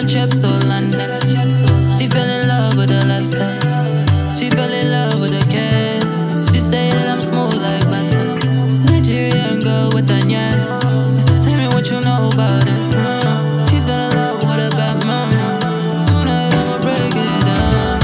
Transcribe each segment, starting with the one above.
trip to London. She fell in love with the lifestyle. She fell in love with the care. She say that I'm smooth like butter. Nigerian girl with a yeah. Tell me what you know about it. She fell in love with a bad man. Tonight I'ma break it down.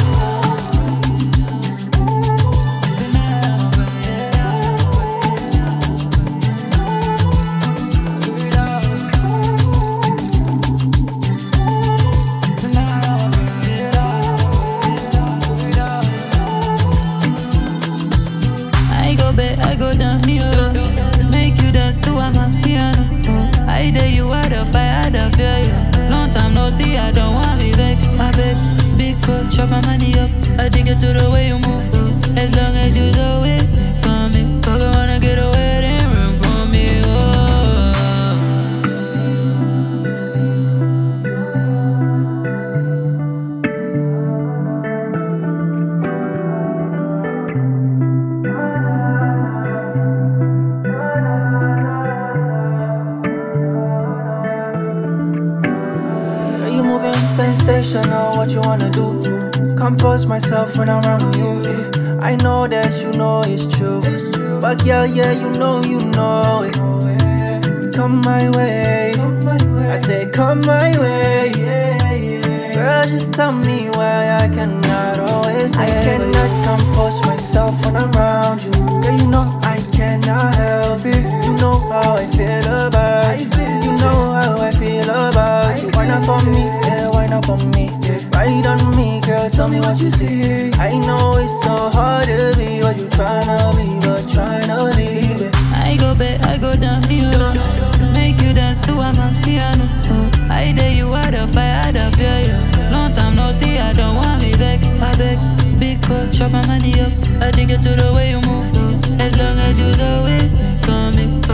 I go back, I go down here. Make you dance to my piano. I dare you out of fire, I don't fear you. Long time no see, I don't want me vex. I beg, big cut, chop my money up. I take it to the way you move. As long as you do it, come in. Fuck around and get a wedding ring from me. Oh. Girl, you moving sensational, what you wanna do? Compose myself when I'm around you. Yeah. I know that you know it's true. But girl, yeah, you know it. Come my way. I say come my way. Girl, just tell me why I cannot always stay. I cannot compose myself when I'm around you. Girl, you know I cannot help it. You know how I feel about you. You know how I feel about you. Wind up on me, yeah, wind up on me, yeah. Ride on me, girl, tell me what you see. I know it's so hard to be what you tryna be, but tryna leave it. I go back, I go down here. Make you dance to my piano. I dare you out of fire, I don't fear you. Long time no see, I don't want me vex. I beg, big cut, chop my money up. I take it to the way you move. As long as you do it, come in.